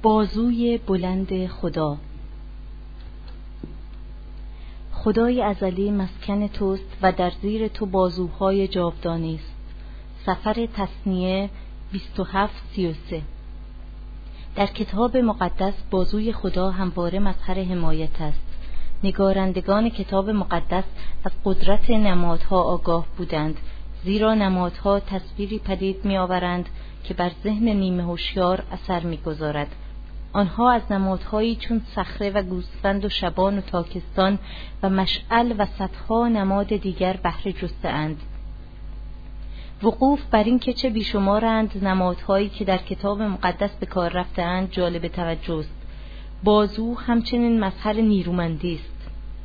بازوی بلند خدا. خدای ازلی مسکن توست و در زیر تو بازوهای جاودانی است. سفر تثنیه 27:33. در کتاب مقدس بازوی خدا همواره مظهر حمایت است. نگارندگان کتاب مقدس از قدرت نمادها آگاه بودند، زیرا نمادها تصویری پدید می‌آورند که بر ذهن نیمه هوشیار اثر می‌گذارد. آنها از نمادهایی چون صخره و گوسفند و شبان و تاکستان و مشعل و صدها نماد دیگر بهره جسته‌اند. وقوف بر این که چه بیشمارند نمادهایی که در کتاب مقدس به کار رفته‌اند جالب توجه است. بازو همچنین مظهر نیرومندی است.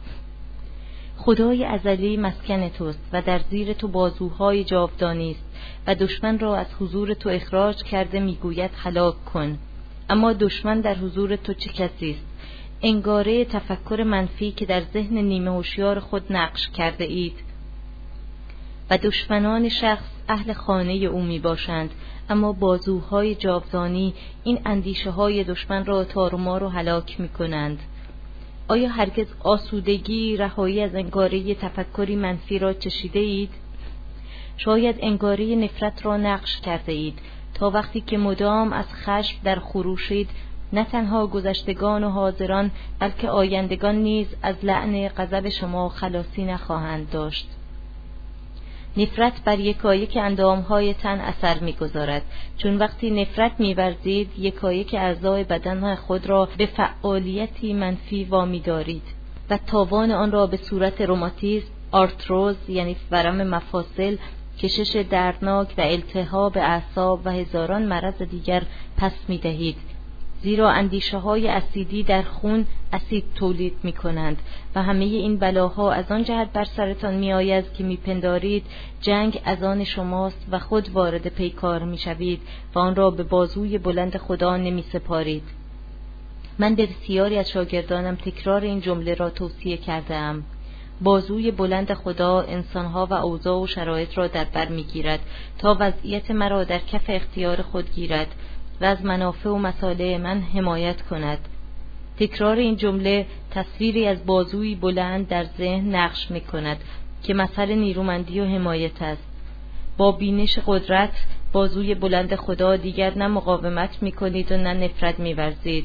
خدای ازلی مسکن توست و در زیر تو بازوهای جاودانی است و دشمن را از حضور تو اخراج کرده میگوید هلاک کن. اما دشمن در حضور تو چه کسی است؟ انگاره تفکر منفی که در ذهن نیمه هوشیار خود نقش کرده اید. و دشمنان شخص اهل خانه او می باشند، اما بازوهای جاودانی این اندیشه های دشمن را تار و مار و هلاک می کنند. آیا هرگز آسودگی رهایی از انگاره تفکری منفی را چشیده اید؟ شاید انگاره نفرت را نقش کرده اید تا وقتی که مدام از خشم در خروشید نه تنها گذشتگان و حاضران بلکه آیندگان نیز از لعن غضب شما خلاصی نخواهند داشت. نفرت بر یکایک اندامهای تن اثر می‌گذارد، چون وقتی نفرت می‌ورزید یکایک اعضای بدن خود را به فعالیتی منفی وامی دارید و تاوان آن را به صورت روماتیسم، آرتروز یعنی ورم مفاصل، کشش دردناک و التهاب اعصاب و هزاران مرض دیگر پس می‌دهید. زیرا اندیشه‌های اسیدی در خون اسید تولید می‌کنند و همه این بلاها از آن جهت بر سرتان می‌آید که می‌پندارید جنگ از آن شماست و خود وارد پیکار می‌شوید و آن را به بازوی بلند خدا نمی‌سپارید. من به بسیاری از شاگردانم تکرار این جمله را توصیه کرده‌ام. بازوی بلند خدا انسانها و اوضاع و شرایط را در بر می‌گیرد تا وضعیت مرا در کف اختیار خود گیرد و از منافع و مصالح من حمایت کند. تکرار این جمله تصویری از بازوی بلند در ذهن نقش می‌کند که مظهر نیرومندی و حمایت است. با بینش قدرت بازوی بلند خدا دیگر نه مقاومت می‌کنید و نه نفرت می‌ورزید.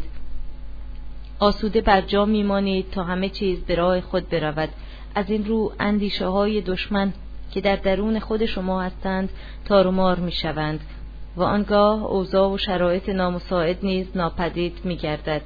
آسوده بر جا می‌مانید تا همه چیز به راه خود برود. از این رو اندیشه‌های دشمن که در درون خود شما هستند تار و مار می‌شوند و آنگاه اوضاع و شرایط نامساعد نیز ناپدید می‌گردد.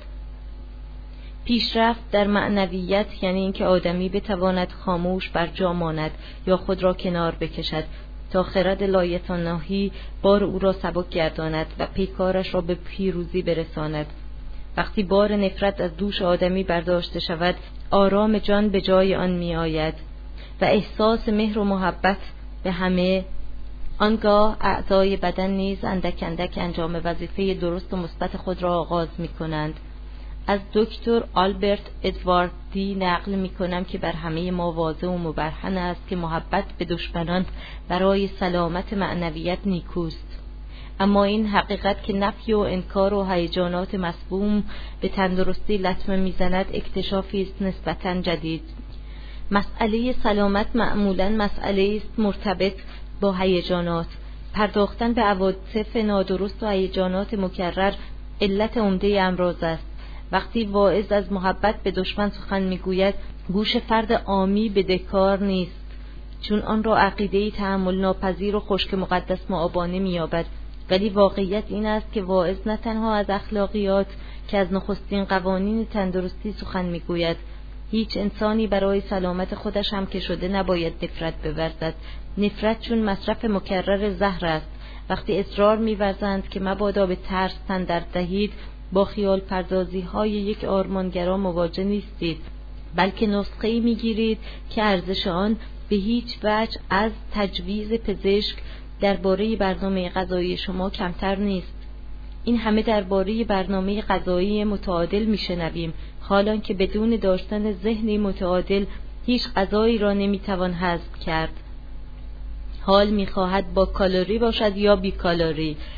پیشرفت در معنویت یعنی اینکه آدمی بتواند خاموش بر جا ماند یا خود را کنار بکشد تا خرد لایتناهی بار او را سبک گرداند و پیکارش را به پیروزی برساند. وقتی بار نفرت از دوش آدمی برداشته شود، آرام جان به جای آن می آید و احساس مهر و محبت به همه. آنگاه اعضای بدن نیز اندک اندک انجام وظیفه درست و مثبت خود را آغاز می کنند. از دکتر آلبرت ادواردی نقل می کنم که بر همه ما واضح و مبرهن است که محبت به دشمنان برای سلامت معنویت نیکوست. اما این حقیقت که نفی و انکار و هیجانات مسموم به تندرستی لطمه میزند اکتشافی است نسبتاً جدید. مسئله سلامت معمولاً مسئله است مرتبط با هیجانات. پرداختن به عواطف نادرست و هیجانات مکرر علت عمده امراض است. وقتی واعظ از محبت به دشمن سخن میگوید گوش فرد عامی بدهکار نیست، چون آن را عقیده‌ای تحمل ناپذیر و خشک مقدس مآبانه می‌یابد. ولی واقعیت این است که واعظ نه تنها از اخلاقیات که از نخستین قوانین تندرستی سخن میگوید. هیچ انسانی برای سلامت خودش هم که شده نباید نفرت بورزد. نفرت چون مصرف مکرر زهر است. وقتی اصرار می‌ورزند که مبادا به ترس تن در دهید، با خیال پردازی‌های یک آرمانگرا مواجه نیستید، بلکه نسخه‌ای می‌گیرید که ارزش آن به هیچ وجه از تجویز پزشک درباره برنامه غذایی شما کمتر نیست. این همه درباره برنامه غذایی متعادل میشنویم، حالان که بدون داشتن ذهنی متعادل هیچ غذایی را نمیتوان هضم کرد. حال میخواهد با کالری باشد یا بی کالری.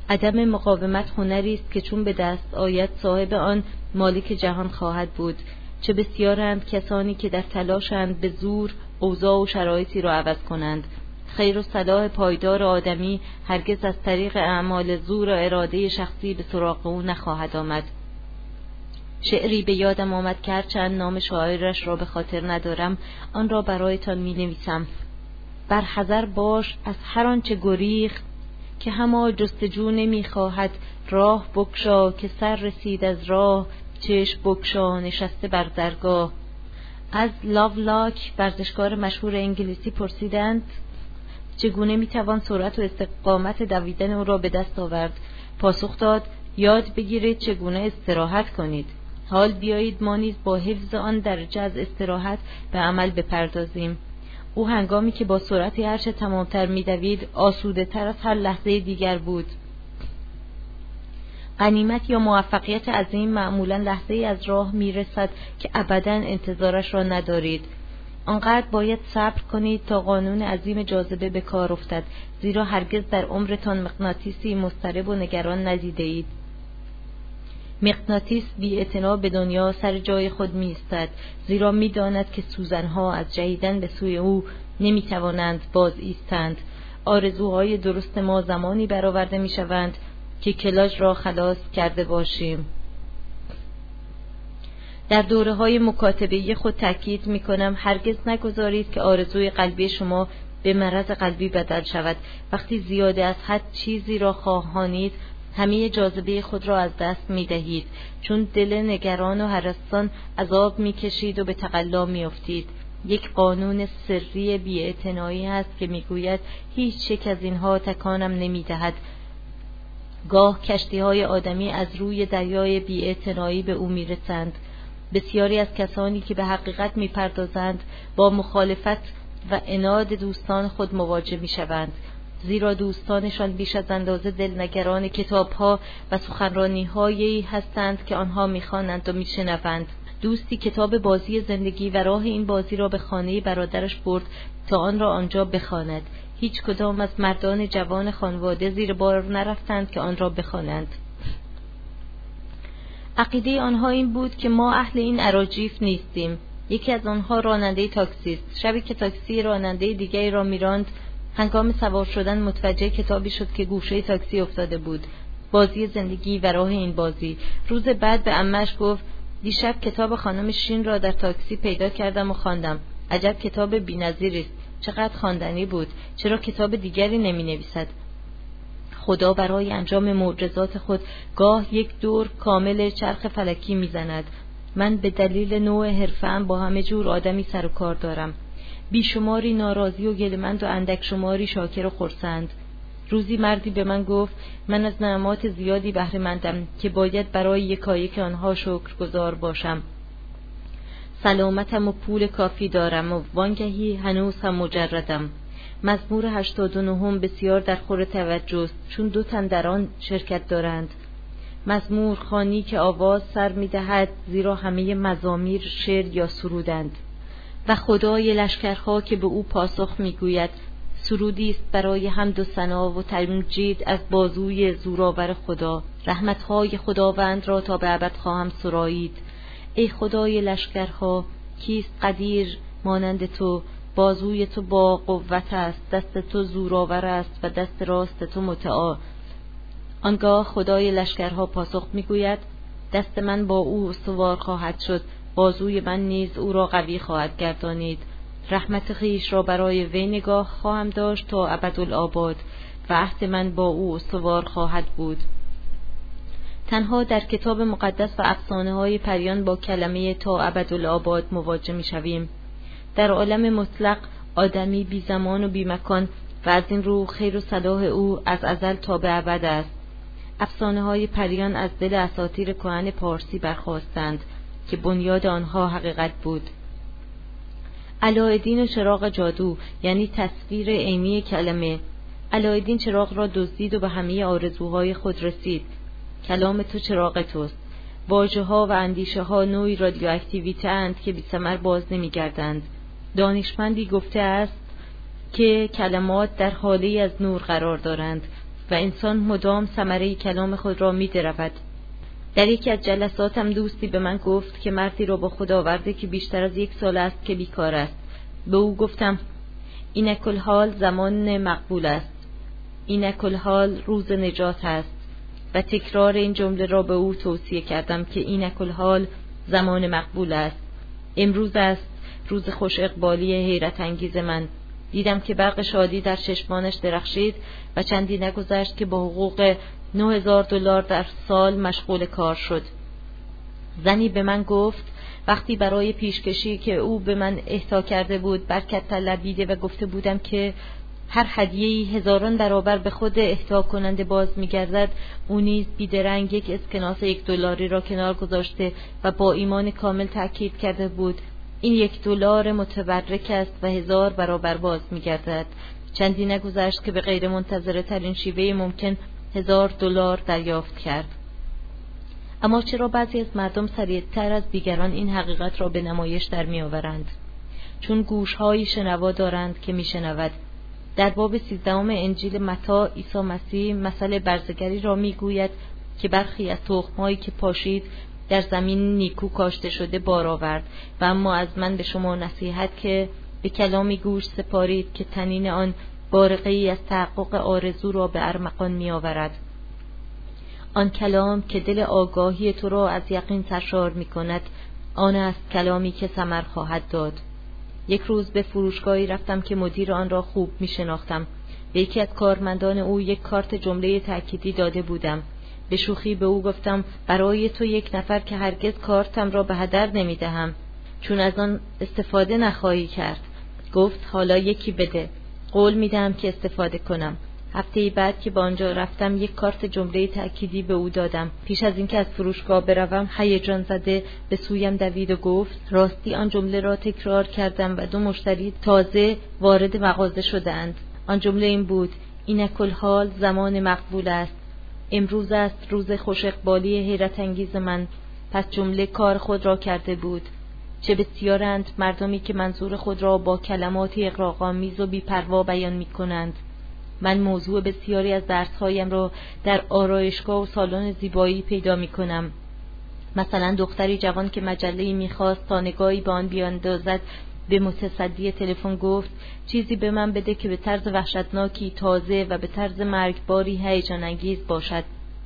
عدم مقاومت هنری است که چون به دست آید صاحب آن مالک جهان خواهد بود. چه بسیارند کسانی که در تلاشند به زور اوضاع و شرایطی را عوض کنند. خیر و صلاح پایدار آدمی هرگز از طریق اعمال زور و اراده شخصی به سراغ او نخواهد آمد. شعری به یادم آمد که هرچند نام شاعرش را به خاطر ندارم آن را برایتان می نویسم. بر حذر باش از هر آنچه گریخت که هما جستجو نمی خواهد. راه بگشا که سر رسید از راه، چشم بگشا نشسته بر درگاه. از لاولاک ورزشکار مشهور انگلیسی پرسیدند چگونه می توان سرعت و استقامت دویدن او را به دست آورد. پاسخ داد یاد بگیرید چگونه استراحت کنید. حال بیایید ما نیز با حفظ آن درجه از استراحت به عمل بپردازیم. او هنگامی که با سرعت هرچه تمامتر می دوید آسوده تر از هر لحظه دیگر بود. غنیمت یا موفقیت عظیم معمولا لحظه از راه می رسد که ابدا انتظارش را ندارید. آنقدر باید صبر کنید تا قانون عظیم جاذبه به کار افتد، زیرا هرگز در عمرتان مغناطیسی مضطرب و نگران ندیده اید. مغناطیس بی اعتنا به دنیا سر جای خود می ایستد، زیرا می داند که سوزنها از جهیدن به سوی او نمی توانند باز ایستند. آرزوهای درست ما زمانی برآورده می شوند که کلاژ را خلاص کرده باشیم. در دوره‌های مکاتبه‌ای خود تأکید می‌کنم هرگز نگذارید که آرزوی قلبی شما به مرض قلبی بدل شود. وقتی زیاده از حد چیزی را خواهانید همه جاذبه خود را از دست می‌دهید، چون دل نگران و هراسان عذاب می‌کشید و به تقلا می‌افتید. یک قانون سری بی‌اعتنایی است که می‌گوید هیچ یک از اینها تکانم نمی‌دهد. گاه کشتی‌های آدمی از روی دریای بی‌اعتنایی به او می‌رسند. بسیاری از کسانی که به حقیقت می‌پردازند با مخالفت و عناد دوستان خود مواجه می‌شوند، زیرا دوستانشان بیش از اندازه دلنگران کتاب‌ها و سخنرانی‌هایی هستند که آنها می‌خوانند و می‌شنوند. دوستی کتاب بازی زندگی و راه این بازی را به خانه برادرش برد تا آن را آنجا بخواند. هیچ کدام از مردان جوان خانواده زیر بار نرفتند که آن را بخوانند. عقیده آنها این بود که ما اهل این اراجیف نیستیم. یکی از آنها راننده تاکسی است. شبی که تاکسی راننده دیگری را میراند، هنگام سوار شدن متوجه کتابی شد که گوشه تاکسی افتاده بود. بازی زندگی و راه این بازی. روز بعد به عمه‌اش گفت دیشب کتاب خانم شین را در تاکسی پیدا کردم و خواندم. عجب کتاب بی‌نظیری است. چقدر خواندنی بود. چرا کتاب دیگری نمی‌نویسد؟ خدا برای انجام معجزات خود گاه یک دور کامل چرخ فلکی میزند. من به دلیل نوع حرفه‌ام با همه جور آدمی سر و کار دارم. بیشماری ناراضی و گله‌مند و اندک شماری شاکر و خرسند. روزی مردی به من گفت من از نعمات زیادی بهره مندم که باید برای یکایک آنها شکرگزار باشم. سلامتم و پول کافی دارم و وانگهی هنوز هم مجردم. مزمور 89 بسیار در خور توجه است، چون 2 تن در آن شرکت دارند. مزمور خوانی که آواز سر می‌دهد، زیرا همه مزامیر شعر یا سرودند. و خدای لشکرها که به او پاسخ می‌گوید، سرودی است برای حمد و ثنا و تمجید از بازوی زورآور خدا. رحمت‌های خداوند را تا به ابد خواهم سرایید. ای خدای لشکرها، کیست قدیر مانند تو؟ بازوی تو با قوت است، دست تو زورآور است و دست راست تو متعال. آنگاه خدای لشکرها پاسخ میگوید دست من با او استوار خواهد شد، بازوی من نیز او را قوی خواهد گردانید. رحمت خویش را برای وی نگاه خواهم داشت تا ابدالآباد و عهد من با او استوار خواهد بود. تنها در کتاب مقدس و افسانه‌های پریان با کلمه تا ابدالآباد مواجه می‌شویم. در عالم مطلق آدمی بی زمان و بی مکان و از این رو خیر و صلاح او از ازل تا به ابد است. افسانه‌های پریان از دل اساطیر کهن پارسی برخاستند که بنیاد آنها حقیقت بود. علاءالدین چراغ جادو، یعنی تصویر عینی کلمه. علاءالدین چراغ را دزدید و به همه آرزوهای خود رسید. کلام تو چراغ توست. واژه‌ها و اندیشه‌ها نوعی رادیواکتیویته اند که بی ثمر باز نمی‌گردند. دانشمندی گفته است که کلمات در حاله از نور قرار دارند. و انسان مدام ثمره کلام خود را می‌درود. در یکی از جلساتم دوستی به من گفت که مردی را با خود آورده که بیشتر از 1 سال است که بیکار است. به او گفتم این کل حال زمان مقبول است، این کل حال روز نجات است و تکرار این جمله را به او توصیه کردم که این کل حال زمان مقبول است. امروز است روز خوش اقبالی حیرت انگیز من. دیدم که برق شادی در چشمانش درخشید و چندی نگذشت که با حقوق $9,000 در سال مشغول کار شد. زنی به من گفت وقتی برای پیشکشی که او به من اهدا کرده بود برکت طلبیده و گفته بودم که هر هدیه‌ای هزاران برابر به خود اهدا کننده باز می‌گردد، او نیز بیدرنگ 1 اسکناس $1 را کنار گذاشته و با ایمان کامل تأکید کرده بود این $1 متبرک است و 1000 برابر باز می‌گردد. چندی نگذشت که به غیر منتظره ترین شیوه ممکن $1000 دریافت کرد. اما چرا بعضی از مردم سریعتر از دیگران این حقیقت را به نمایش در می‌آورند؟ چون گوش‌های شنوا دارند که می‌شنود. در باب 13 انجیل متی عیسی مسیح مثل برزگری را می‌گوید که برخی از تخم‌هایی که پاشید در زمین نیکو کاشته شده بار آورد و اما از من به شما نصیحت که به کلامی گوش سپارید که طنین آن بارقه‌ای از تحقق آرزو را به ارمغان می‌آورد. آن کلام که دل آگاهی تو را از یقین سرشار می‌کند، آن است کلامی که ثمر خواهد داد. یک روز به فروشگاهی رفتم که مدیر آن را خوب می‌شناختم. به یکی از کارمندان او 1 کارت جمله تأکیدی داده بودم. به شوخی به او گفتم برای تو 1 نفر که هرگز کارتم را به هدر نمی‌دهم، چون از آن استفاده نخواهی کرد. گفت حالا 1 بده، قول می‌دهم که استفاده کنم. هفته بعد که به آنجا رفتم 1 کارت جمله تأکیدی به او دادم. پیش از اینکه از فروشگاه بروم هیجان زده به سویم دوید و گفت راستی آن جمله را تکرار کردم و 2 مشتری تازه وارد مغازه شدند. آن جمله این بود این کل حال زمان مقبول است، امروز است روز خوش اقبالی حیرت انگیز من. پس جمله کار خود را کرده بود. چه بسیارند مردمی که منظور خود را با کلماتی اغراق‌آمیز و بی‌پروا بیان می‌کنند. من موضوع بسیاری از درس‌هایم را در آرایشگاه و سالن زیبایی پیدا می‌کنم. مثلا دختری جوان که مجله‌ای می‌خواست تا نگاهی به آن بیاندازد به متصدی تلفن گفت چیزی به من بده که به طرز وحشتناکی تازه و به طرز مرگباری هیجان انگیز باشد.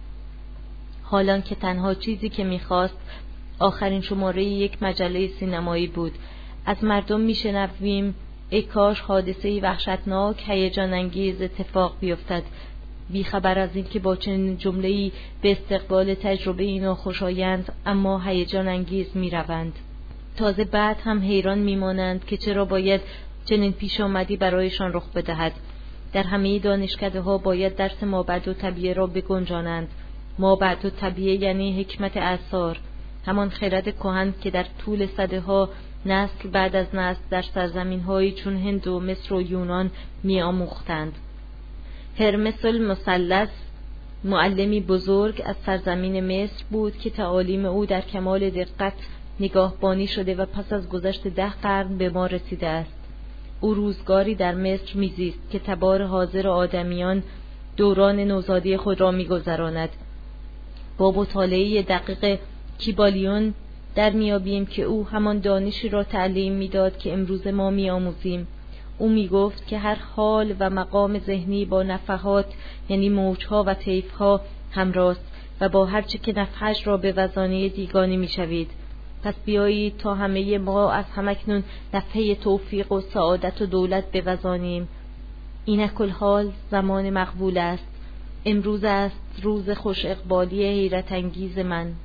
حالان که تنها چیزی که می‌خواست آخرین شماره 1 مجله سینمایی بود. از مردم می‌شنویم ای کاش حادثه‌ای وحشتناک هیجان انگیز اتفاق بیفتد، بیخبر از این که با چنین جمله‌ای به استقبال تجربه اینا خوشایند اما هیجان انگیز می‌روند. تازه بعد هم حیران می‌مانند که چرا باید چنین پیش آمدی برایشان رخ بدهد. در همه دانشکده‌ها باید درس مابعد و طبیعه را بگنجانند. مابعد و طبیعه یعنی حکمت آثار، همان خرد کهن که در طول سده‌ها نسل بعد از نسل در سرزمین‌هایی چون هند و مصر و یونان می‌آموختند. هرمس المثلث معلمی بزرگ از سرزمین مصر بود که تعالیم او در کمال دقت نگاهبانی شده و پس از گذشت 10 قرن به ما رسیده است. او روزگاری در مصر میزیست که تبار حاضر آدمیان دوران نوزادی خود را می‌گذراند. با مطالعه دقیق کیبالیون در میابیم که او همان دانشی را تعلیم میداد که امروز ما میآموزیم. او میگفت که هر حال و مقام ذهنی با نفحات یعنی موجها و طیفها همراست و با هر چه که نفحش را به وزانه دیگانی میشوید. پس بیایید تا همه ما از همکنون نفحه توفیق و سعادت و دولت بوزانیم. این کل حال زمان مقبول است، امروز است روز خوش اقبالی حیرت انگیز من.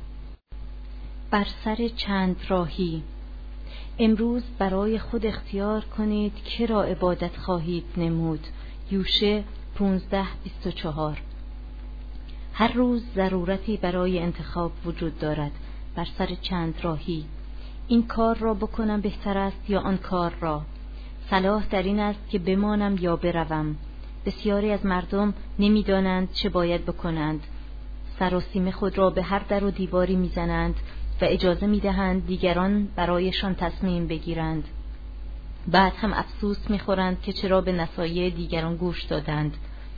بر سر چند راهی. امروز برای خود اختیار کنید که را عبادت خواهید نمود. یوشع 15:24. هر روز ضرورتی برای انتخاب وجود دارد. بر سر چند راهی. این کار را بکنم بهتر است یا آن کار را؟ صلاح در این است که بمانم یا بروم. بسیاری از مردم نمیدانند چه باید بکنند. سراسیم خود را به هر در و دیواری میزنند و اجازه میدهند دیگران برایشان تصمیم بگیرند. بعد هم افسوس میخورند که چرا به نصایح دیگران گوش دادند.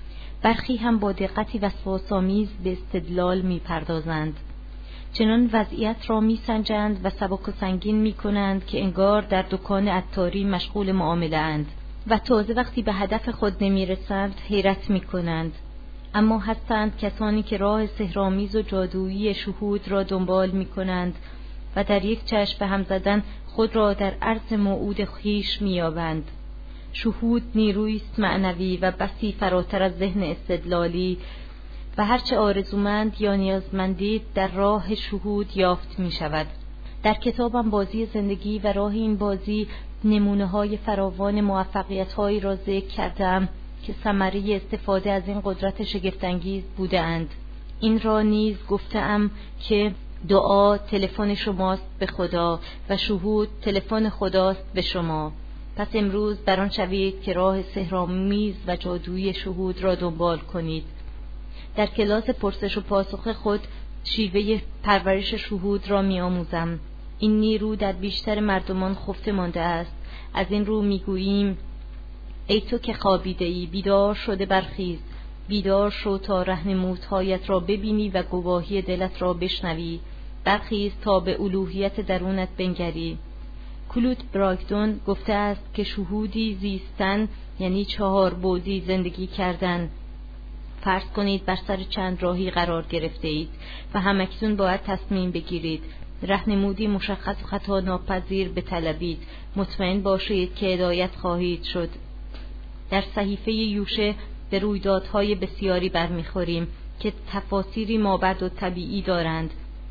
برخی هم با دقتی وسواس‌آمیز به استدلال می‌پردازند. چنان وضعیت را می‌سنجند و سبک و سنگین می‌کنند که انگار در دکان عطاری مشغول معامله اند و تازه وقتی به هدف خود نمی‌رسند حیرت می‌کنند. اما هستند کسانی که راه سحرآمیز و جادویی شهود را دنبال می‌کنند و در یک چشم به هم زدن خود را در عرض موعود خویش می‌یابند. شهود نیرویی است معنوی و بسی فراتر از ذهن استدلالی و هرچه آرزومند یا نیازمندید در راه شهود یافت می شود. در کتابم بازی زندگی و راه این بازی نمونه‌های فراوان موفقیت‌هایی را ذکر کردم که ثمره استفاده از این قدرت شگفت‌انگیز بوده‌اند. این را نیز گفتم که دعا تلفن شماست به خدا و شهود تلفن خداست به شما. پس امروز بر آن شوید که راه سحرآمیز و جادویی شهود را دنبال کنید. در کلاس پرسش و پاسخ خود شیوه پرورش شهود را می آموزم. این نیرو در بیشتر مردمان خفته مانده است. از این رو می گوییم ای تو که خوابیده‌ای بیدار شده برخیز، بیدار شو تا راهنمودهایت را ببینی و گواهی دلت را بشنوی، برخیز تا به الوهیت درونت بنگری. کلود براگدون گفته است که شهودی زیستن یعنی 4 بعدی زندگی کردن. فرض کنید بر سر چند راهی قرار گرفته اید و همکنون باید تصمیم بگیرید. راهنمودی مشخص و خطا ناپذیر بطلبید. مطمئن باشید که هدایت خواهید شد. در صحیفه یوشع به رویدادهای بسیاری برمیخوریم که تفاسیری مابعد و طبیعی دارند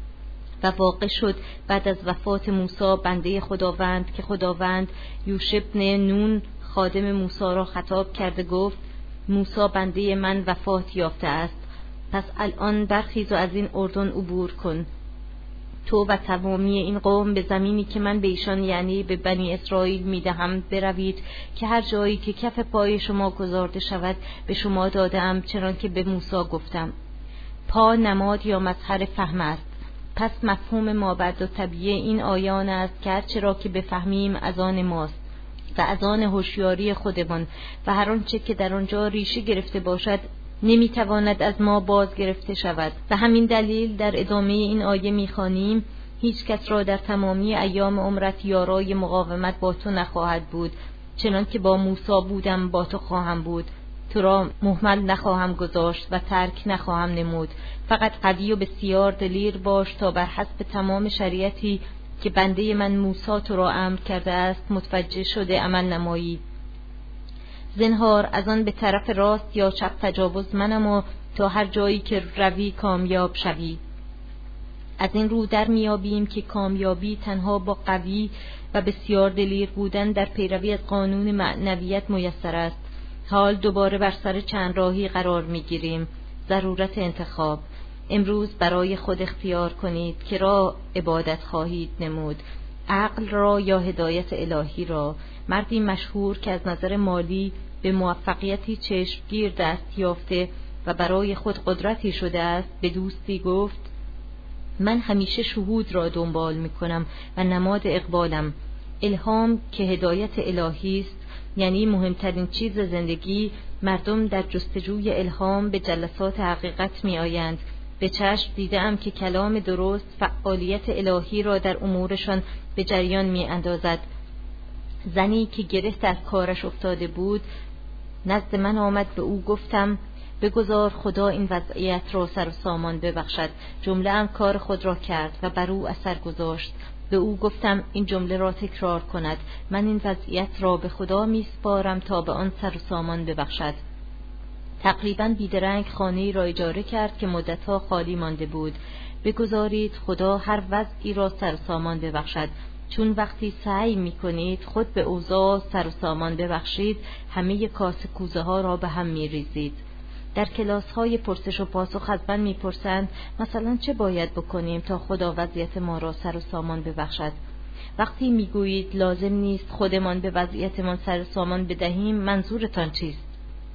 و واقع شد بعد از وفات موسی بنده خداوند که خداوند یوشع بن نون خادم موسی را خطاب کرده گفت موسی بنده من وفات یافته است، پس الان برخیز و از این اردن عبور کن، تو و تمامی این قوم به زمینی که من به ایشان یعنی به بنی اسرائیل میدهم بروید که هر جایی که کف پای شما گذارده شود به شما دادم، چنان که به موسی گفتم. پا نماد یا مظهر فهم است. پس مفهوم مابعد و طبیعی این آیان است که هر چرا که بفهمیم از آن ماست و از آن هوشیاری خودمان و هر آنچه که در آنجا ریشه گرفته باشد نمیتواند از ما باز گرفته شود. و همین دلیل در ادامه این آیه میخوانیم هیچ کس را در تمامی ایام عمرت یارای مقاومت با تو نخواهد بود، چنان که با موسی بودم با تو خواهم بود، تو را مهمل نخواهم گذاشت و ترک نخواهم نمود. فقط قوی و بسیار دلیر باش تا بر حسب تمام شریعتی که بنده من موسی تو را امر کرده است متوجه شده عمل نمایی. زنهار از آن به طرف راست یا چپ تجاوز منما تا هر جایی که روی کامیاب شوی. از این رو در میابیم که کامیابی تنها با قوی و بسیار دلیر بودن در پیروی از قانون معنویت میسر است. حال دوباره بر سر چند راهی قرار میگیریم. ضرورت انتخاب. امروز برای خود اختیار کنید که را عبادت خواهید نمود، عقل را یا هدایت الهی را. مردی مشهور که از نظر مالی به موفقیتی چشمگیر دست یافته و برای خود قدرتی شده است به دوستی گفت من همیشه شهود را دنبال میکنم و نماد اقبالم. الهام که هدایت الهی است، یعنی مهمترین چیز زندگی. مردم در جستجوی الهام به جلسات حقیقت می آیند. به چشم دیدم که کلام درست فعالیت الهی را در امورشان به جریان می اندازد. زنی که گره در کارش افتاده بود نزد من آمد، به او گفتم بگذار خدا این وضعیت را سر و سامان ببخشد. جمله هم کار خود را کرد و بر او اثر گذاشت. به او گفتم این جمله را تکرار کند. من این وضعیت را به خدا می سپارم تا به آن سر و سامان ببخشد. تقریباً بیدرنگ خانه‌ای را اجاره کرد که مدتها خالی مانده بود. بگذارید خدا هر وضعی را سر و سامان ببخشد، چون وقتی سعی می‌کنید خود به اوضاع سر و سامان ببخشید همه کاسه کوزه ها را به هم می‌ریزید. در کلاس‌های پرسش و پاسخ از من می‌پرسند مثلا چه باید بکنیم تا خدا وضعیت ما را سر و سامان ببخشد؟ وقتی می‌گویید لازم نیست خودمان به وضعیتمان سر و سامان بدهیم منظورتان چیست؟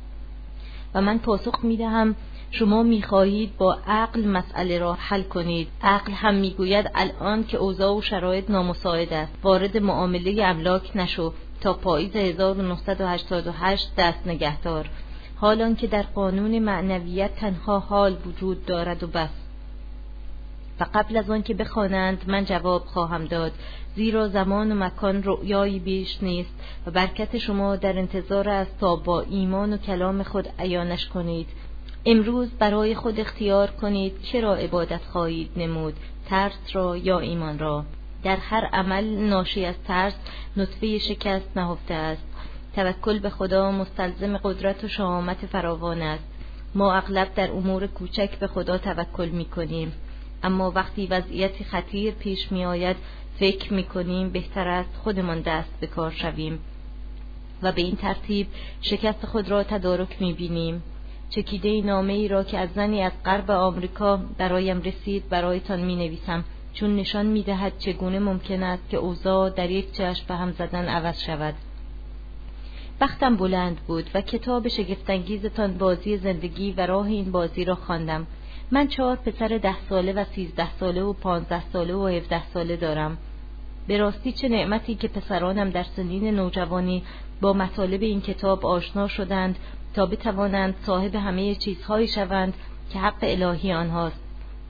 و من پاسخ می‌دهم شما می‌خواهید با عقل مسئله را حل کنید. عقل هم می‌گوید الان که اوضاع و شرایط نامساعد است وارد معامله املاک نشو تا پاییز 1988 دست نگهدار. حالان که در قانون معنویت تنها حال وجود دارد و بس. و قبل از آن که بخوانند من جواب خواهم داد، زیرا زمان و مکان رؤیایی بیش نیست و برکت شما در انتظار است تا با ایمان و کلام خود عیانش کنید. امروز برای خود اختیار کنید که را عبادت خواهید نمود، ترس را یا ایمان را. در هر عمل ناشی از ترس نطفه شکست نهفته است. توکل به خدا مستلزم قدرت و شهامت فراوان است. ما اغلب در امور کوچک به خدا توکل می‌کنیم، اما وقتی وضعیتی خطیر پیش می آید فکر می کنیم بهتر است خودمان دست به کار شویم و به این ترتیب شکست خود را تدارک می بینیم. چکیده نامه ای را که از زنی از غرب آمریکا برایم رسید برایتان می نویسم، چون نشان می دهد چگونه ممکن است که اوضاع در یک چشم به هم زدن عوض شود. بختم بلند بود و کتاب شگفت‌انگیزتان بازی زندگی و راه این بازی را خواندم. من 4 پسر 10 ساله و 13 ساله و 15 ساله و 17 ساله دارم. به راستی چه نعمتی که پسرانم در سنین نوجوانی با مطالب این کتاب آشنا شدند تا بتوانند صاحب همه چیزهایی شوند که حق الهی آنهاست.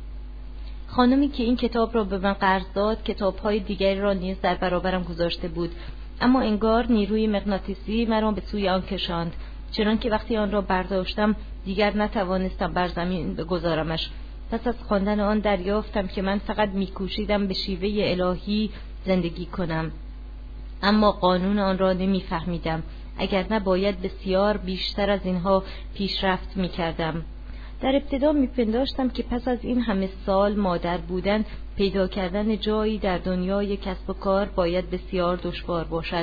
خانمی که این کتاب را به من قرض داد کتاب‌های دیگری را نیز در برابرم گذاشته بود، اما انگار نیروی مغناطیسی مرا به سوی آن کشاند، چنانکه وقتی آن را برداشتم دیگر نتوانستم بر زمین بگذارمش. پس از خواندن آن دریافتم که من فقط می‌کوشیدم به شیوه الهی زندگی کنم، اما قانون آن را نمی‌فهمیدم، اگر نه باید بسیار بیشتر از اینها پیشرفت می‌کردم. در ابتدا می‌پنداشتم که پس از این همه سال مادر بودن پیدا کردن جایی در دنیای کسب و کار باید بسیار دشوار باشد،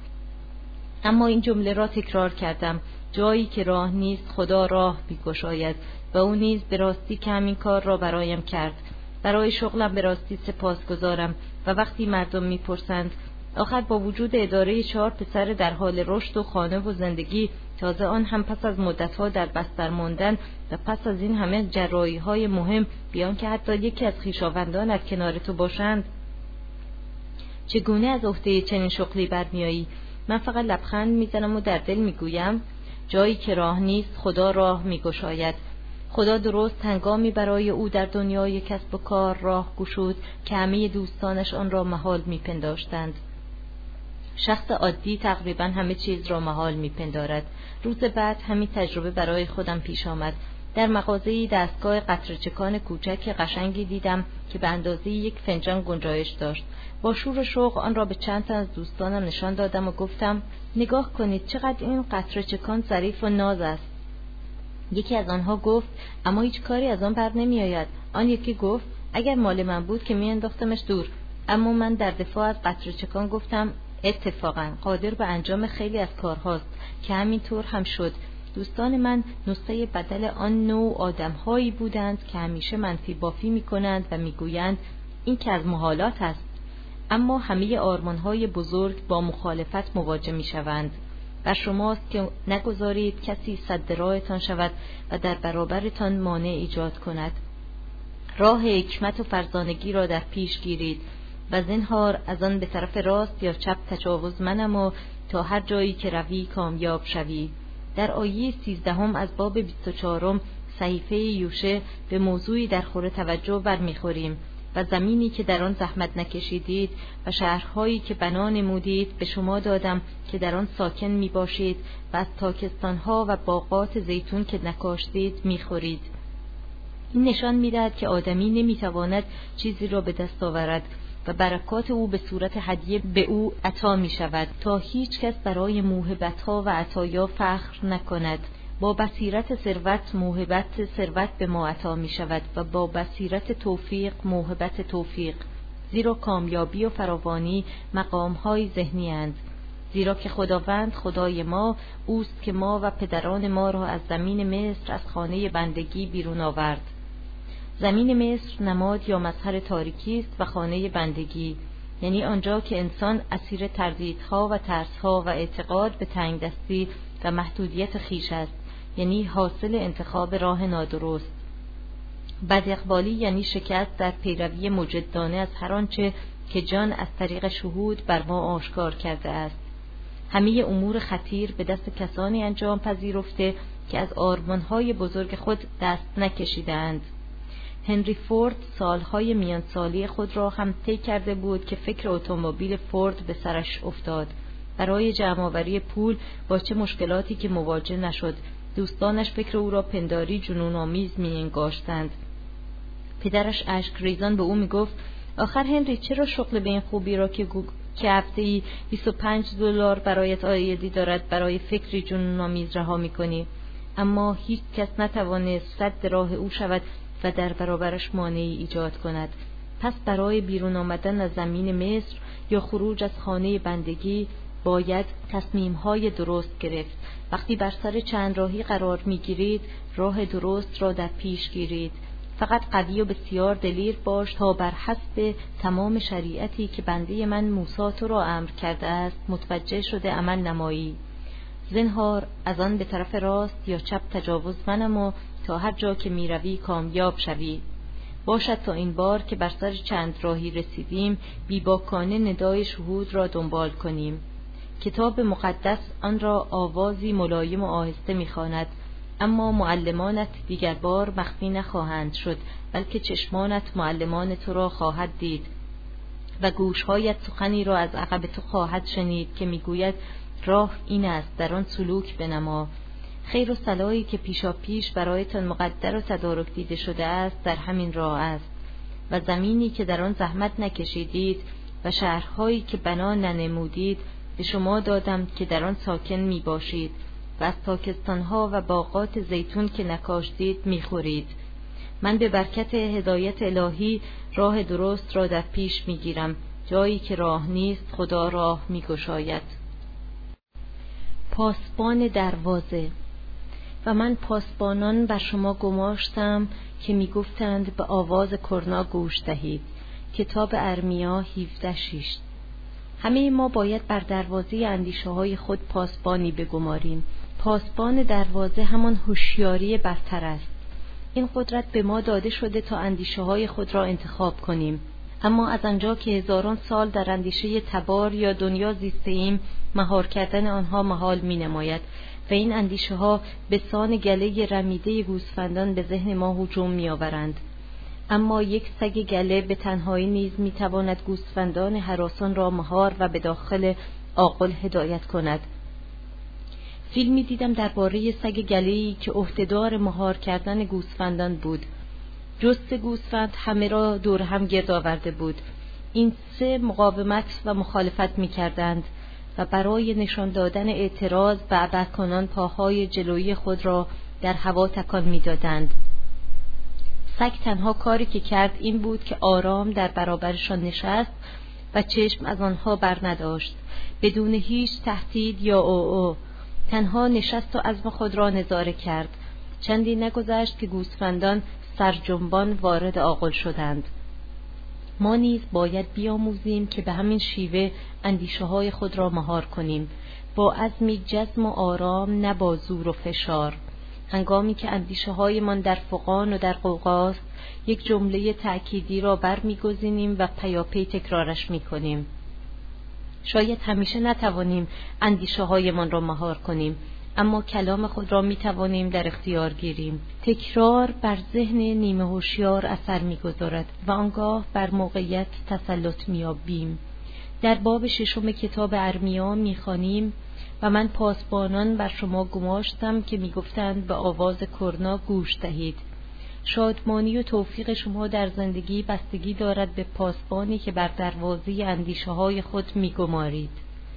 اما این جمله را تکرار کردم: جایی که راه نیست خدا راه می‌گشاید و او نیز به راستی که همین کار را برایم کرد. برای شغلم به راستی سپاسگزارم و وقتی مردم می‌پرسند آخر با وجود اداره 4 پسر در حال رشد و خانه و زندگی، تازه آن هم پس از مدت‌ها در بستر ماندن و پس از این همه جراحی‌های مهم، بیان که حتی یکی از خویشاوندانت کنار تو باشند، چگونه از عهده چنین شغلی برمیایی؟ من فقط لبخند میزنم و در دل میگویم جایی که راه نیست خدا راه میگشاید. خدا درست هنگامی برای او در دنیای کسب و کار راه گشود که همه دوستانش آن را محال میپنداشتند. شخص عادی تقریبا همه چیز را محال میپندارد. روز بعد همین تجربه برای خودم پیش آمد. در مغازه‌ای دستگاه قطره چکان کوچک قشنگی دیدم که به اندازه 1 فنجان گنجایش داشت. با شور و شوق آن را به چند تا از دوستانم نشان دادم و گفتم نگاه کنید چقدر این قطره چکان ظریف و ناز است. یکی از آنها گفت اما هیچ کاری از آن بر نمی آید. آن یکی گفت اگر مال من بود که می انداختمش دور. اما من در دفاع از قطره چکان گفتم اتفاقا قادر به انجام خیلی از کارهاست که همینطور هم شد. دوستان من نسخه بدل آن نوع آدم‌هایی بودند که همیشه منفی بافی می‌کنند و می‌گویند این که از محالات است، اما همه آرمان‌های بزرگ با مخالفت مواجه می‌شوند. بر شماست که نگذارید کسی سد راهتان شود و در برابرتان مانع ایجاد کند. راه حکمت و فرزانگی را در پیش گیرید و زنهار از آن به طرف راست یا چپ تجاوز منما تا هر جایی که روی کامیاب شوی. در آیه 13 از باب 24 صحیفه یوشه به موضوعی در خور توجه برمیخوریم: و زمینی که در آن زحمت نکشیدید و شهرهایی که بنا نمودید به شما دادم که در آن ساکن می باشید و از تاکستانها و باغات زیتون که نکاشتید می خورید. این نشان می دهد که آدمی نمی تواند چیزی را به دست آورد و برکات او به صورت هدیه به او عطا می شود تا هیچ کس برای موهبت‌ها و عطایا فخر نکند. با بصیرت ثروت موهبت ثروت به ما عطا می شود و با بصیرت توفیق موهبت توفیق، زیرا کامیابی و فراوانی مقام‌های ذهنی اند. زیرا که خداوند خدای ما اوست که ما و پدران ما را از زمین مصر از خانه بندگی بیرون آورد. زمین مصر نماد یا مظهر تاریکی است و خانه بندگی یعنی آنجا که انسان اسیر تردیدها و ترسها و اعتقاد به تنگ دستی و محدودیت خویش است، یعنی حاصل انتخاب راه نادرست. بد اقبالی یعنی شکست در پیروی مجدانه از هر آنچه که جان از طریق شهود بر ما آشکار کرده است. همه امور خطیر به دست کسانی انجام پذیرفته که از آرمان‌های بزرگ خود دست نکشیدند. هنری فورد سالهای میان سالی خود را هم طی کرده بود که فکر اتومبیل فورد به سرش افتاد. برای جمع‌آوری پول با چه مشکلاتی که مواجه نشد. دوستانش فکر او را پنداری جنون‌آمیز می‌انگاشتند. پدرش اشک‌ریزان به او می‌گفت: آخر هنری چرا شغل به این خوبی را که هفته‌ای $25 برایت عایدی دارد برای فکری جنون‌آمیز رها می‌کنی؟ اما هیچ کس نتوانست سد راه او شود و در برابرش مانعی ایجاد کند. پس برای بیرون آمدن از زمین مصر یا خروج از خانه بندگی باید تصمیم‌های درست گرفت. وقتی بر سر چند راهی قرار می‌گیرید، راه درست را در پیش گیرید. فقط قوی و بسیار دلیر باش تا بر حسب تمام شریعتی که بنده من موسی تو را امر کرده است متوجه شده عمل نمایی. زنهار از آن به طرف راست یا چپ تجاوز منما تا هر جا که می روی کامیاب شوی. باشد تا این بار که بر سر چند راهی رسیدیم بیباکانه ندای شهود را دنبال کنیم. کتاب مقدس آن را آوازی ملایم و آهسته می خواند، اما معلمانت دیگر بار مخفی نخواهند شد، بلکه چشمانت معلمان تو را خواهد دید و گوشهایت سخنی را از عقب تو خواهد شنید که میگوید راه این است، در آن سلوک بنما. خیر و صلاحی که پیشا پیش برایتان مقدر و تدارک دیده شده است در همین راه است و زمینی که در آن زحمت نکشیدید و شهرهایی که بنا ننمودید به شما دادم که در آن ساکن می باشید و از تاکستانها و باغات زیتون که نکاشتید می خورید. من به برکت هدایت الهی راه درست را در پیش می گیرم. جایی که راه نیست خدا راه می گشاید. پاسبان دروازه. و من پاسبانان بر شما گماشتم که می گفتند به آواز کرنا گوش دهید. کتاب ارمیا 17:6. همه ما باید بر دروازه اندیشه های خود پاسبانی بگماریم. پاسبان دروازه همان هوشیاری برتر است. این قدرت به ما داده شده تا اندیشه های خود را انتخاب کنیم. اما از آنجا که هزاران سال در اندیشه تبار یا دنیا زیسته ایم، مهار کردن آنها محال می نماید و این اندیشه ها به سان گله رمیده گوسفندان به ذهن ما هجوم می آورند. اما یک سگ گله به تنهایی نیز می تواند گوسفندان هراسان را مهار و به داخل آغل هدایت کند. فیلمی دیدم درباره سگ گله‌ای که عهدهدار مهار کردن گوسفندان بود. جست گوسفند همه را دور هم گرد آورده بود. این سه مقاومت و مخالفت می کردند و برای نشان دادن اعتراض به ابرکنان پاهای جلویی خود را در هوا تکان می دادند. سگ تنها کاری که کرد این بود که آرام در برابرشان نشست و چشم از آنها بر نداشت. بدون هیچ تهدید یا او تنها نشست و عزم خود را نظاره کرد. چندی نگذشت که گوسفندان سرجنبان وارد آغل شدند. ما نیز باید بیاموزیم که به همین شیوه اندیشه های خود را مهار کنیم، با عزمی جزم و آرام، نه با زور و فشار. هنگامی که اندیشه های من در فغان و در غوغاست، یک جمله تأکیدی را برمیگزینیم و پیاپی تکرارش میکنیم. شاید همیشه نتوانیم اندیشه های من را مهار کنیم، اما کلام خود را می توانیم در اختیار گیریم. تکرار بر ذهن نیمه هوشیار اثر می گذارد و آنگاه بر موقعیت تسلط می یابیم. در باب 6 کتاب ارمیا می خوانیم: و من پاسبانان بر شما گماشتم که می گفتند به آواز کرنا گوش دهید. شادمانی و توفیق شما در زندگی بستگی دارد به پاسبانی که بر دروازه اندیشه های خود می گمارید.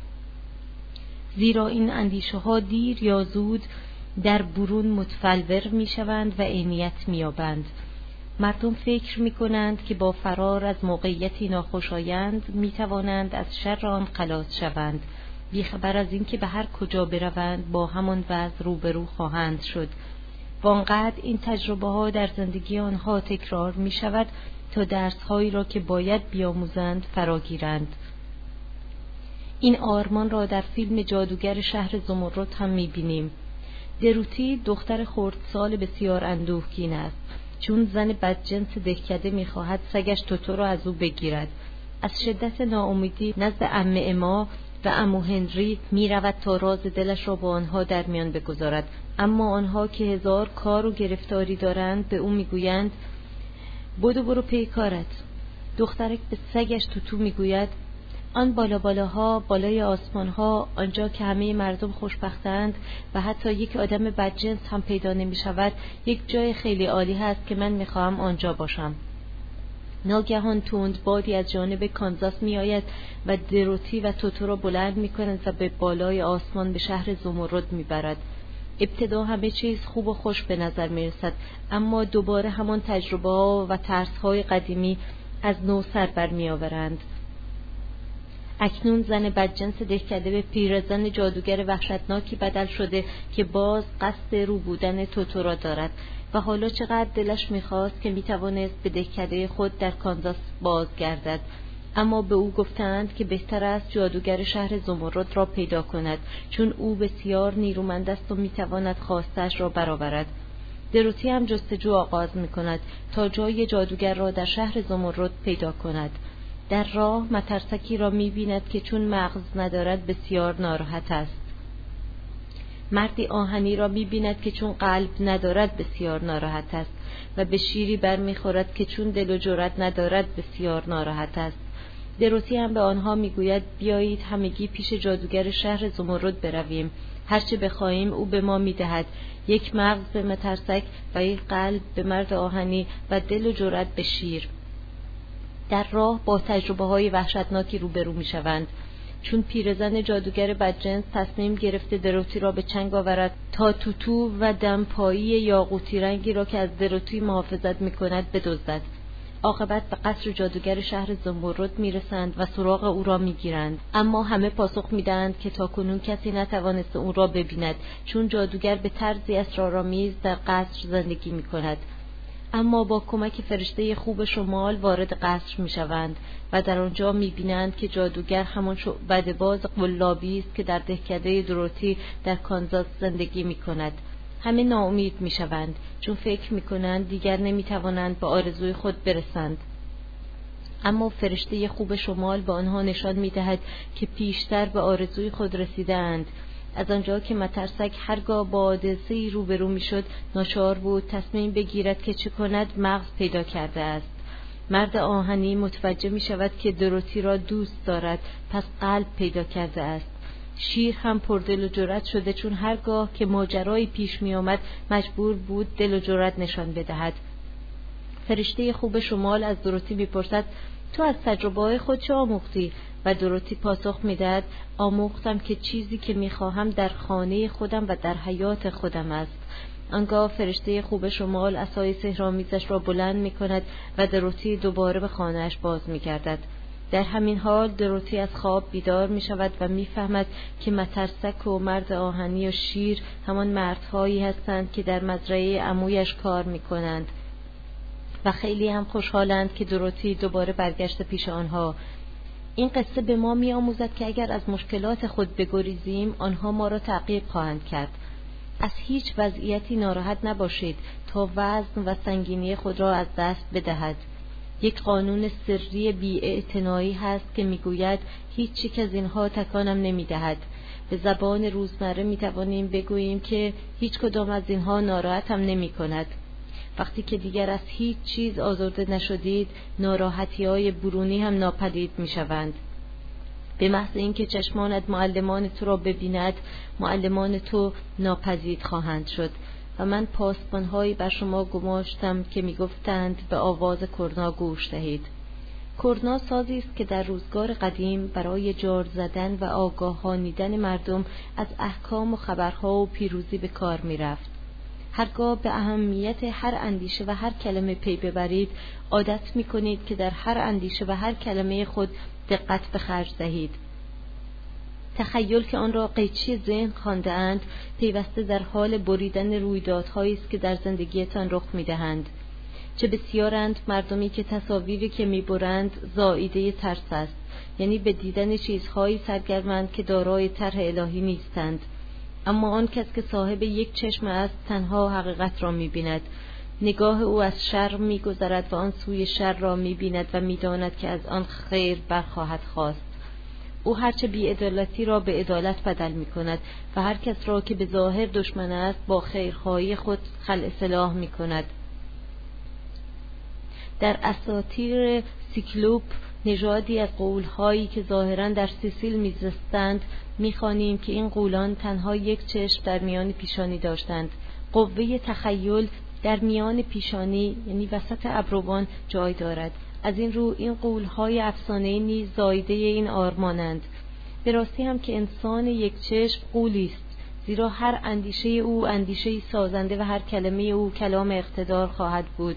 زیرا این اندیشه ها دیر یا زود در برون متفلور می شوند و عینیت می یابند. مردم فکر می کنند که با فرار از موقعیتی ناخوشایند می توانند از شر آن خلاص شوند، بیخبر از این که به هر کجا بروند با همان وضع روبرو خواهند شد. وانقدر این تجربه ها در زندگی آنها تکرار می شود تا درس هایی را که باید بیاموزند فراگیرند. این آرمان را در فیلم جادوگر شهر زمرد هم می‌بینیم. دروتی دختر خردسال بسیار اندوهگین است، چون زن بدجنس دهکده می‌خواهد سگش توتو را از او بگیرد. از شدت ناامیدی نزد عمه اما و عمو هنری می‌رود تا راز دلش را با آنها در میان بگذارد. اما آنها که 1000 کار و گرفتاری دارند به او میگویند بدو برو پی کارت. دخترک به سگش توتو میگوید آن بالاها بالای آسمانها، آنجا که همه مردم خوشبختند و حتی یک آدم بدجنس هم پیدا نمی شود، یک جای خیلی عالی هست که من میخواهم آنجا باشم. ناگهان تند بادی از جانب کانزاس می آید و دروتی و توتو را بلند می کند و به بالای آسمان به شهر زمرد می برد. ابتدا همه چیز خوب و خوش به نظر می رسد، اما دوباره همان تجربه ها و ترس های قدیمی از نو سر بر می آورند. اکنون زن بدجنس دهکده به پیرزن جادوگر وحشتناکی بدل شده که باز قصد رو بودن توتو را دارد و حالا چقدر دلش می‌خواست که می‌توانست به دهکده خود در کانزاس بازگردد، اما به او گفتند که بهتر است جادوگر شهر زمرد را پیدا کند، چون او بسیار نیرومند است و می‌تواند خواستش را برآورد. دروتی هم جستجو آغاز می‌کند تا جای جادوگر را در شهر زمرد پیدا کند. در راه مترسکی را می‌بیند که چون مغز ندارد بسیار ناراحت است. مردی آهنی را می‌بیند که چون قلب ندارد بسیار ناراحت است و به شیری برمیخورد که چون دل و جرأت ندارد بسیار ناراحت است. دروتی هم به آنها میگوید بیایید همگی پیش جادوگر شهر زمرد برویم. هرچه بخواهیم او به ما میدهد، یک مغز به مترسک و یک قلب به مرد آهنی و دل و جرأت به شیر. در راه با تجربه‌های وحشتناکی روبرو می‌شوند، چون پیرزن جادوگر بدجنس تصمیم گرفته دروتی را به چنگ آورد تا توتو و دمپایی یاقوتی رنگی را که از دروتی محافظت می‌کند بدزدد. عاقبت به قصر جادوگر شهر زمرد می‌رسند و سراغ او را می‌گیرند، اما همه پاسخ می‌دهند که تاکنون کسی نتوانسته او را ببیند، چون جادوگر به طرزی اسرارآمیز در قصر زندگی می‌کند. اما با کمک فرشته خوب شمال وارد قصر می‌شوند و در آنجا می‌بینند که جادوگر همان شعبده‌باز قلابی است که در دهکده دروتی در کانزاس زندگی می‌کند. همه ناامید می‌شوند، چون فکر می‌کنند دیگر نمی‌توانند به آرزوی خود برسند. اما فرشته خوب شمال به آنها نشان می‌دهد که پیشتر به آرزوی خود رسیدند. از آنجا که مترسک هرگاه با حادثه‌ای روبرو می‌شد ناچار بود تصمیم بگیرد که چه کند، مغز پیدا کرده است. مرد آهنی متوجه می‌شود که دروتی را دوست دارد، پس قلب پیدا کرده است. شیر هم پردل و جرأت شده، چون هرگاه که ماجرایی پیش می‌آمد مجبور بود دل و جرأت نشان بدهد. فرشته خوب شمال از دروتی می‌پرسد تو از تجربه‌های خود چه آموختی؟ و دروتی پاسخ می‌دهد آموختم که چیزی که می‌خواهم در خانه خودم و در حیات خودم است. آنگاه فرشته خوب شمال عصای سحرآمیزش را بلند می‌کند و دروتی دوباره به خانه‌اش باز می‌گردد. در همین حال دروتی از خواب بیدار می‌شود و می‌فهمد که مترسک و مرد آهنی و شیر همان مردهایی هستند که در مزرعه عمویش کار می‌کنند و خیلی هم خوشحالند که دروتی دوباره برگشته پیش آنها. این قصه به ما می‌آموزد که اگر از مشکلات خود بگریزیم آنها ما را تعقیب خواهند کرد. از هیچ وضعیتی ناراحت نباشید تا وزن و سنگینی خود را از دست بدهد. یک قانون سری بی‌اعتنایی هست که میگوید هیچ یک از اینها تکانم نمیدهد. به زبان روزمره میتوانیم بگوییم که هیچ کدام از اینها ناراحتم نمی کند. وقتی که دیگر از هیچ چیز آزرده نشدید، ناراحتی‌های برونی هم ناپدید میشوند. به محض اینکه چشمانت معلمان تو را ببیند، معلمان تو ناپدید خواهند شد. و من پاسبان‌هایی بر شما گماشتم که میگفتند به آواز کرنا گوش دهید. کرنا سازی است که در روزگار قدیم برای جار زدن و آگاهانیدن مردم از احکام و خبرها و پیروزی به کار میرفت. هرگاه به اهمیت هر اندیشه و هر کلمه پی ببرید، عادت میکنید که در هر اندیشه و هر کلمه خود دقت به خرج دهید. تخیل که آن را قیچی ذهن خوانده‌اند، پیوسته در حال بریدن رویدادهایی است که در زندگیتان رخ میدهند. چه بسیارند مردمی که تصاویری که میبرند زائیده ترس است، یعنی به دیدن چیزهایی سرگرمند که دارای طرح الهی نیستند. اما آن کس که صاحب یک چشم است تنها حقیقت را می‌بیند. نگاه او از شر می‌گذرد و آن سوی شر را می‌بیند و می‌داند که از آن خیر برخواهد خواست. او هرچه بی‌عدالتی را به عدالت بدل می‌کند و هر کس را که به ظاهر دشمن است با خیرخواهی خود خلع اصلاح می‌کند. در اساطیر سیکلوپ، نژادی از غول‌هایی که ظاهراً در سیسیل می‌زیستند، می‌خوانیم که این غولان تنها یک چشم در میان پیشانی داشتند. قوه تخیل در میان پیشانی، یعنی وسط ابروان، جای دارد. از این رو این غول‌های افسانه‌ای نیز زایده این آرمانند. به راستی هم که انسان یک چشم غولی است، زیرا هر اندیشه او اندیشه‌ای سازنده و هر کلمه او کلام اقتدار خواهد بود.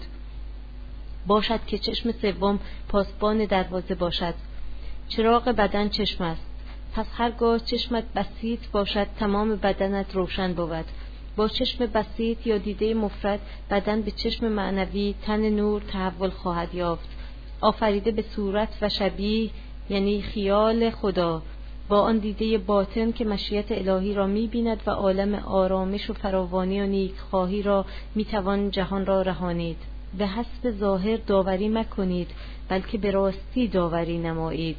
باشد که چشم سوم پاسبان دروازه باشد. چراغ بدن چشم است، پس هرگاه چشمت بسیط باشد تمام بدنت روشن بود. با چشم بسیط یا دیده مفرد بدن به چشم معنوی تن نور تحول خواهد یافت، آفریده به صورت و شبیه، یعنی خیال خدا، با آن دیده باطن که مشیت الهی را می‌بیند و عالم آرامش و فراوانی و نیکخواهی را می‌توان جهان را رهانید. به حسب ظاهر داوری مکنید، بلکه به راستی داوری نمایید.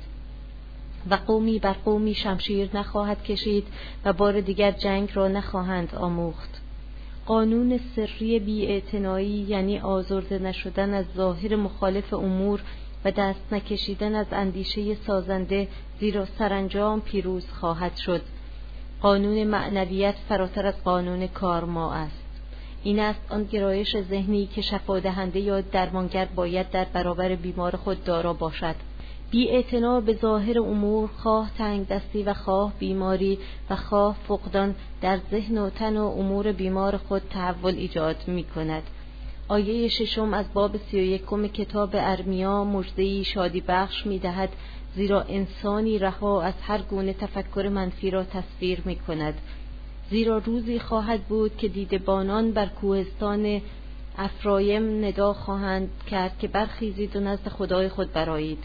و قومی بر قومی شمشیر نخواهد کشید و بار دیگر جنگ را نخواهند آموخت. قانون سری بی‌اعتنایی یعنی آزرده نشدن از ظاهر مخالف امور و دست نکشیدن از اندیشه سازنده، زیرا سرانجام پیروز خواهد شد. قانون معنویت فراتر از قانون کارما است. این است آن گرایش ذهنی که شفادهنده یا درمانگر باید در برابر بیمار خود دارا باشد. بی‌اعتنا به ظاهر امور، خواه تنگ دستی و خواه بیماری و خواه فقدان، در ذهن و تن و امور بیمار خود تحول ایجاد می کند. آیه 6 از باب 31 کتاب ارمیا مژده‌ای شادی بخش می دهد، زیرا انسانی رها از هر گونه تفکر منفی را تصویر می کند. زیرا روزی خواهد بود که دیدبانان بر کوهستان افرایم ندا خواهند کرد که برخیزید و نزد خدای خود برآیید.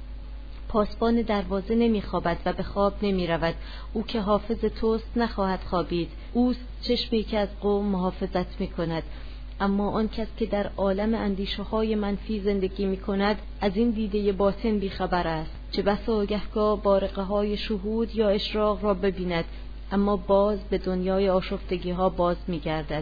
پاسبان دروازه نمی‌خوابد و به خواب نمی‌رود. او که حافظ توست نخواهد خوابید. اوست چشمی که از قوم محافظت می‌کند. اما آن کس که در عالم اندیشه‌های منفی زندگی می‌کند از این دیده باطن بی‌خبر است. چه بسا آگهگاه بارقه‌های شهود یا اشراق را ببیند، اما باز به دنیای آشفتگی‌ها باز می‌گردد.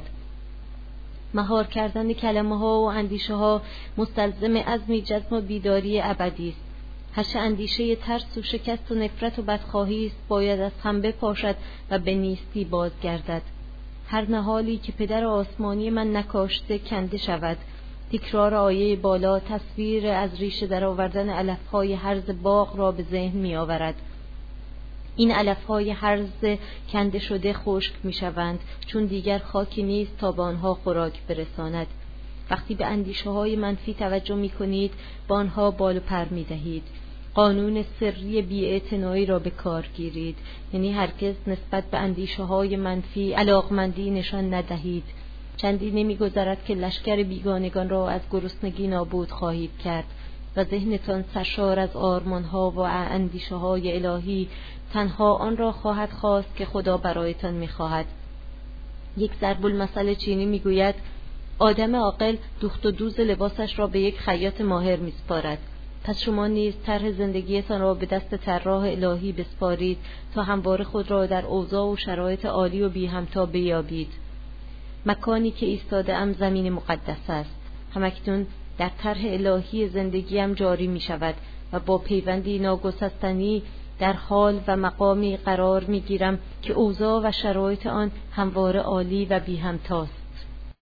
مهار کردن کلمه‌ها و اندیشه‌ها مستلزم عزمی جزم و بیداری ابدی است. هرچه اندیشه ترس و شکست و نفرت و بدخواهی است باید از هم بپاشد و به نیستی بازگردد. هر نهالی که پدر آسمانی من نکاشته کنده شود. تکرار آیه بالا تصویر از ریشه در آوردن علف‌های هرز باغ را به ذهن می آورد. این علف‌های هرز کنده شده خشک می شوند، چون دیگر خاکی نیست تا به آنها خوراک برساند. وقتی به اندیشه‌های منفی توجه می‌کنید، با آنها بال و پر می‌دهید. قانون سری بی‌اعتنایی را به کار گیرید، یعنی هرگز نسبت به اندیشه‌های منفی علاقمندی نشان ندهید. چندی نمی‌گذرد که لشکر بیگانگان را از گرسنگی نابود خواهید کرد و ذهنتان سرشار از آرمان‌ها و اندیشه‌های الهی تنها آن را خواهد خواست که خدا برایتان می‌خواهد. یک ضرب المثل چینی می‌گوید آدم عاقل دوخت و دوز لباسش را به یک خیاط ماهر می‌سپارد. پس شما نیز طرح زندگیتان را به دست طراح الهی بسپارید تا همواره خود را در اوضاع و شرایط عالی و بی همتا بیابید. مکانی که ایستاده‌ام زمین مقدس است. همکنون در طرح الهی زندگیم جاری می‌شود و با پیوندی ناگسستنی در حال و مقامی قرار می‌گیرم که اوضاع و شرایط آن همواره عالی و بی همتاست.